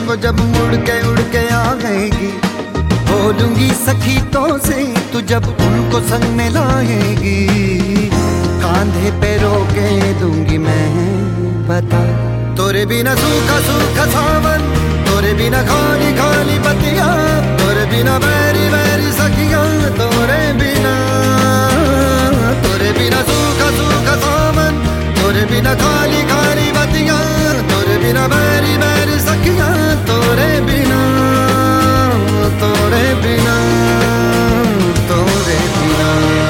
वो जब मुड़ के उड़ के आएगी, बोलूंगी सखी तो से तू जब उनको संग में लाएगी। कांधे पे रोके दूंगी मैं, बता तोरे बिना सूखा सूखा सावन, तोरे बिना खाली खाली पतिया, तोरे बिना बैरी बैरी सखिया, तोरे बिना सूखा सूखा सावन, तोरे बिना खाली खाली पतिया, तोरे बिना बैरी बैरी सखिया, तोरे बिना तोरे बिना तोरे बिना।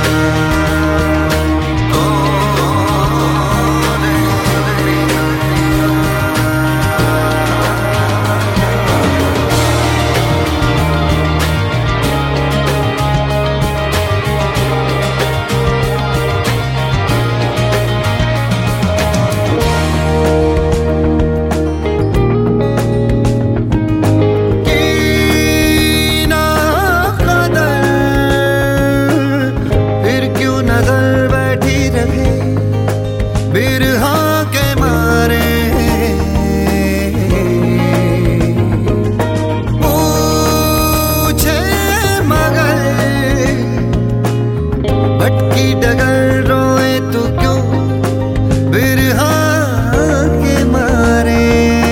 भटकी डगर रोए तू क्यों बिरहा के मारे।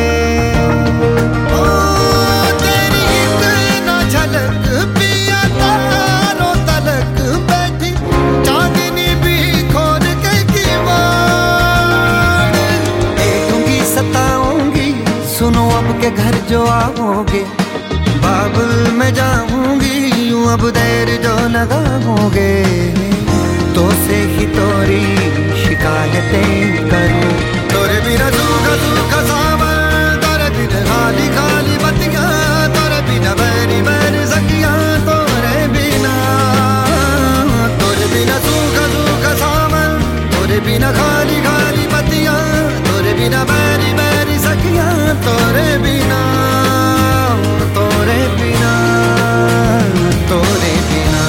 ओ तेरी एक ना झलक पिया तारों तलक बैठी, चांदनी भी खोल के किवाड़। देखूंगी सताऊंगी सुनो अब के घर जो आओगे, बाबुल में जाऊंगी यूं अब देर जो लगाओगे। तो से ही तोरी शिकायतें करूं, तोरे बिना सूखा सूखा सावन, तोरे बिना खाली खाली बत्तियां, तोरे बिना बैरी बैरी सखियां, तोरे बिना सूखा सूखा सावन, तोरे बिना खाली खाली बत्तियां, तोरे बिना बैरी बैरी सखियां, तोरे बिना तोरे बिना तोरे बिना।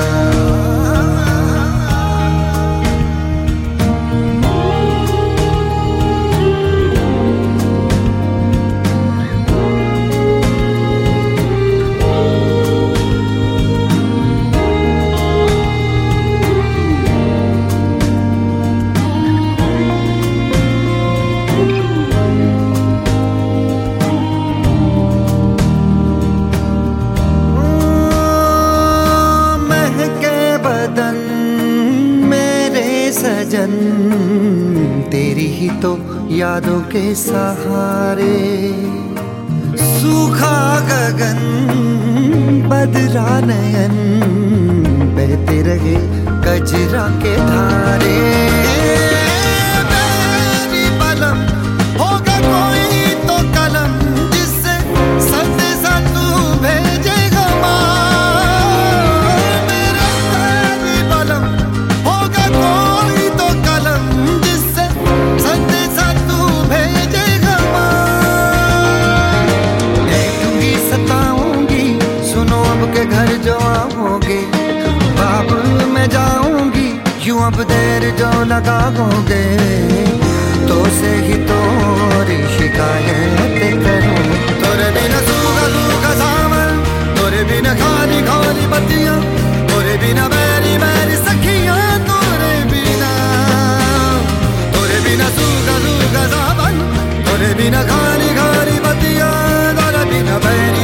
सजन तेरी ही तो यादों के सहारे, सूखा गगन बदरा नयन, बहते रहे कजरा के धारे। मेरी बलम होगा कोई तो कलम, जिससे संदेशा तू भेजेगा माँ। मेरी बलम होगा कोई तो कलम, जिससे संदेशा तू भेजेगा माँ। देखूंगी सताऊंगी सुनो अब के घर जो आओगे, बाबुल में जाऊंगी यूं अब देर जो लगाओगे। तो से ही तोरी शिकायत करूं, तोरे बिना सूखा सूखा सावन, तोरे बिना खाली खाली बत्तियां, तोरे बिना बैरी बैरी सखियां, तोरे बिना सूखा सूखा सावन, तोरे बिना खाली खाली बत्तियां, तोरे बिना बैरी